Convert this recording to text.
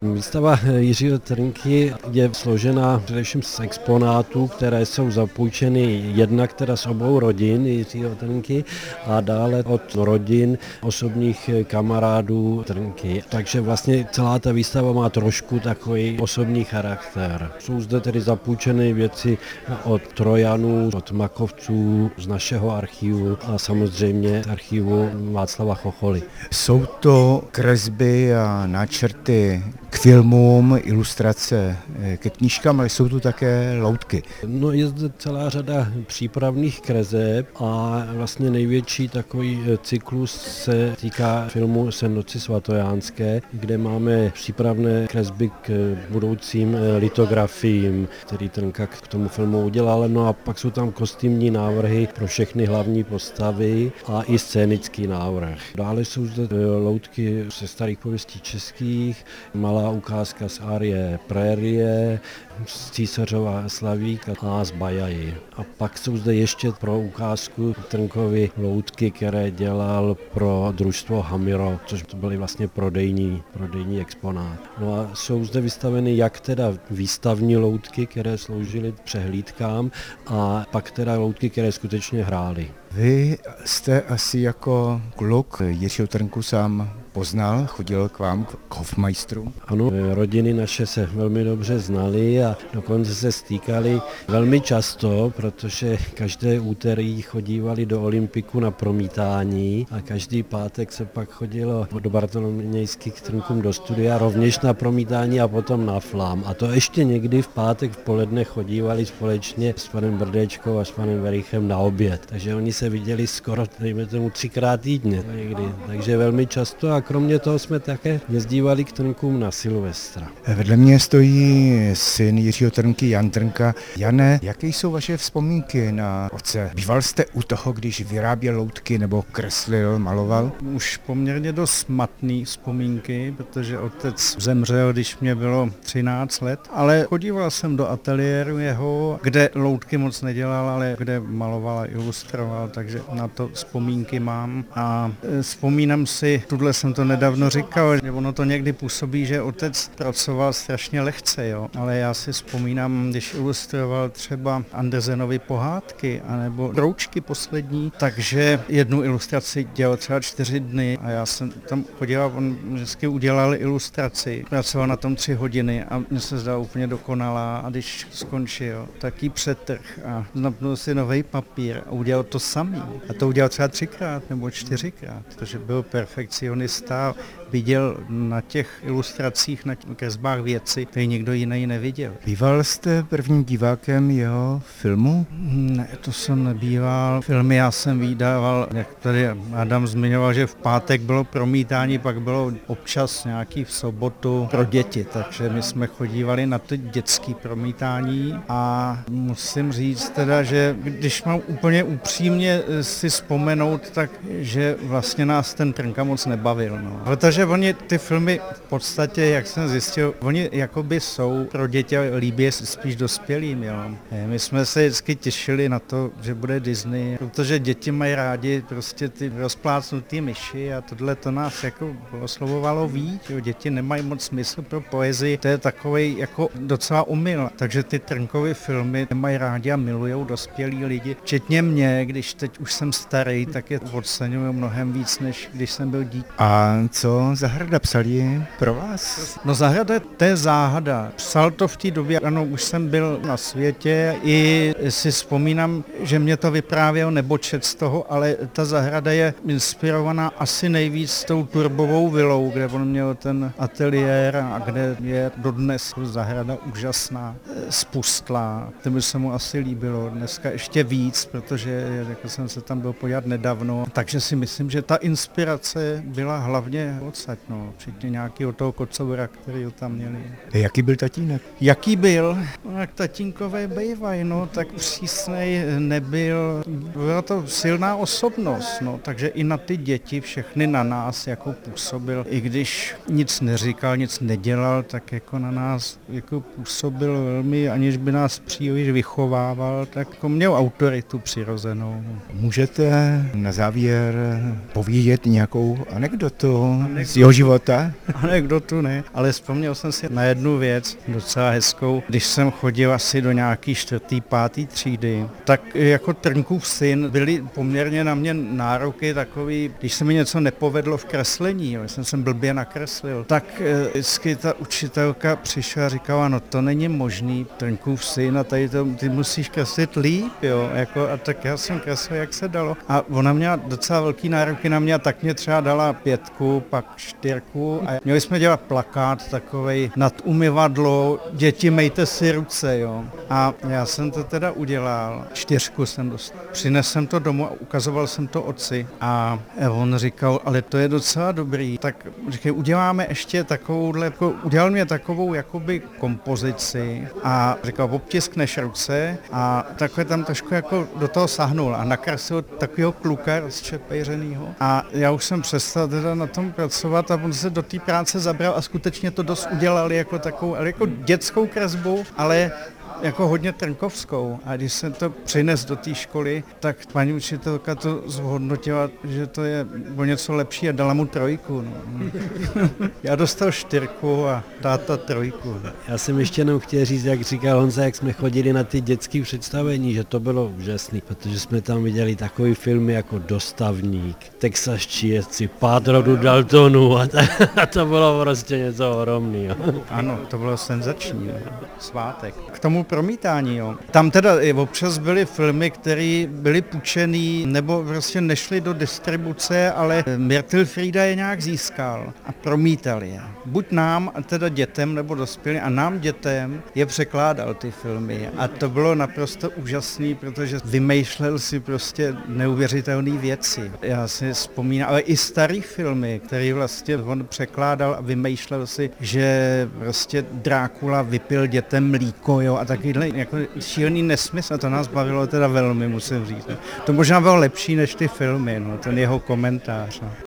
Výstava Jiřího Trnky je složena především z exponátů, které jsou zapůjčeny jednak teda z obou rodin Jiřího Trnky a dále od rodin osobních kamarádů Trnky. Takže vlastně celá ta výstava má trošku takový osobní charakter. Jsou zde tedy zapůjčeny věci od Trojanů, od Makovců, z našeho archivu a samozřejmě z archivu Václava Chocholy. Jsou to kresby a náčrty k filmům, ilustrace ke knížkám, ale jsou tu také loutky. No, je zde celá řada přípravných kreseb a vlastně největší takový cyklus se týká filmu Noci svatojánské, kde máme přípravné kresby k budoucím litografiím, který Trnka k tomu filmu udělal. No a pak jsou tam kostýmní návrhy pro všechny hlavní postavy a i scénický návrh. Dále jsou zde loutky ze starých pověstí českých, malá ukázka z árie Prérie, z Císařova Slavíka a z Bajaji. A pak jsou zde ještě pro ukázku Trnkovy loutky, které dělal pro družstvo Hamiro, což to byly vlastně prodejní exponát. No a jsou zde vystaveny jak teda výstavní loutky, které sloužily přehlídkám, a pak teda loutky, které skutečně hrály. Vy jste asi jako kluk Jiřího Trnku sám poznal, chodil k vám, k hofmajstru? Ano, rodiny naše se velmi dobře znaly a dokonce se stýkali velmi často, protože každé úterý chodívali do Olympiku na promítání a každý pátek se pak chodilo do Bartolomějských k Trnkům do studia, rovněž na promítání a potom na flám. A to ještě někdy v pátek v poledne chodívali společně s panem Brdečkou a s panem Verichem na oběd. Takže oni se viděli skoro, dejme tomu, 3krát týdně někdy. Takže velmi často a kromě toho jsme také jezdívali k Trnkům na Silvestra. Vedle mě stojí syn Jiřího Trnky, Jan Trnka. Jane, jaké jsou vaše vzpomínky na otce? Býval jste u toho, když vyráběl loutky nebo kreslil, maloval? Už poměrně dost matný vzpomínky, protože otec zemřel, když mě bylo 13 let, ale chodíval jsem do ateliéru jeho, kde loutky moc nedělal, ale kde maloval a ilustroval, takže na to vzpomínky mám. A vzpomínám si, tuhle jsem to nedávno říkal, že ono to někdy působí, že otec pracoval strašně lehce, jo. Ale já si vzpomínám, když ilustroval třeba Andersenovy pohádky anebo Broučky poslední, takže jednu ilustraci dělal třeba 4 dny a já jsem tam chodil a on vždycky udělal ilustraci. Pracoval na tom 3 hodiny a mně se zdala úplně dokonalá a když skončil, tak ji přetrh a napnul si nový papír a udělal to samý. A to udělal třeba 3krát nebo 4krát, protože byl perfekcionista, viděl na těch ilustracích, na těch kresbách věci, které nikdo jiný neviděl. Býval jste prvním divákem jeho filmu? Ne, to jsem nebýval. Filmy já jsem vydával, jak tady Adam zmiňoval, že v pátek bylo promítání, pak bylo občas nějaký v sobotu pro děti, takže my jsme chodívali na ty dětské promítání a musím říct teda, že když mám úplně upřímně si vzpomenout, tak že vlastně nás ten Trnka moc nebavil. No. Protože oni ty filmy v podstatě, jak jsem zjistil, oni jakoby jsou pro děti a líbí spíš dospělým. Jo. My jsme se vždycky těšili na to, že bude Disney, protože děti mají rádi prostě ty rozplácnutý myši a tohle to nás jako oslovovalo víc. Jo. Děti nemají moc smysl pro poezii, to je takovej jako docela omyl. Takže ty Trnkovy filmy mají rádi a milujou dospělí lidi. Včetně mě, když teď už jsem starý, tak je oceňuju mnohem víc, než když jsem byl dítě. A co Zahrada psali pro vás? No Zahrada, to je záhada. Psal to v té době, ano, už jsem byl na světě, i si vzpomínám, že mě to vyprávěl nebočet z toho, ale ta Zahrada je inspirovaná asi nejvíc tou Turbovou vilou, kde on měl ten ateliér a kde je dodnes Zahrada úžasná, spustlá. To by se mu asi líbilo. Dneska ještě víc, protože jako jsem se tam byl podívat nedávno, takže si myslím, že ta inspirace byla hlavně odsaď, no, včetně nějakého toho kocoura, který ho tam měli. Jaký byl tatínek? Jaký byl? No, jak tatínkové bývají, no, tak přísnej nebyl. Byla to silná osobnost, no, takže i na ty děti, všechny na nás jako působil. I když nic neříkal, nic nedělal, tak jako na nás jako působil velmi, aniž by nás příliš vychovával, tak jako měl autoritu přirozenou. Můžete na závěr povědět nějakou anekdotu z jeho života? Anekdotu ne, ale vzpomněl jsem si na jednu věc docela hezkou. Když jsem chodil asi do nějaký 4., 5. třídy, tak jako Trnkův syn byly poměrně na mě nároky takový, když se mi něco nepovedlo v kreslení, jo, jsem blbě nakreslil, tak vždycky ta učitelka přišla a říkala, no to není možný, Trnkův syn a tady to, ty musíš kreslit líp, jo, jako, a tak já jsem kreslil, jak se dalo. A ona měla docela velký nároky na mě a tak mě třeba dala 5, pak 4 a měli jsme dělat plakát takovej nad umyvadlo, děti mejte si ruce, jo. A já jsem to teda udělal, 4 jsem dostal. Přinesl jsem to domů a ukazoval jsem to otci a on říkal, ale to je docela dobrý, tak říkaj, uděláme ještě takovouhle, jako, udělal mě takovou jakoby kompozici a říkal, obtiskneš ruce a takhle tam trošku jako do toho sahnul a nakreslil takového kluka rozčepejřenýho. A já už jsem přestal teda na tom pracovat a on se do té práce zabral a skutečně to dost udělali jako takovou, ale jako dětskou kresbu, ale jako hodně trnkovskou. A když jsem to přines do té školy, tak paní učitelka to zhodnotila, že to je o něco lepší a dala mu 3. No. Já dostal 4 a táta 3. Já jsem ještě jenom chtěl říct, jak říkal Honza, jak jsme chodili na ty dětské představení, že to bylo úžasný, protože jsme tam viděli takový filmy jako Dostavník, Texaščí jezdci, Pád rodu Daltonů a to bylo prostě něco ohromného. Ano, to bylo senzační, svátek. K tomu promítání, jo. Tam teda občas byly filmy, které byly půjčený nebo prostě nešly do distribuce, ale Myrtil Frýda je nějak získal a promítal je. Buď nám, teda dětem nebo dospělým, a nám dětem je překládal ty filmy. A to bylo naprosto úžasný, protože vymýšlel si prostě neuvěřitelné věci. Já si vzpomínám, ale i starý filmy, který vlastně on překládal a vymýšlel si, že prostě Drákula vypil dětem mlíko, jo, a takovýhle jako šílený nesmysl. To nás bavilo teda velmi, musím říct. To možná bylo lepší než ty filmy, no, ten jeho komentář. No.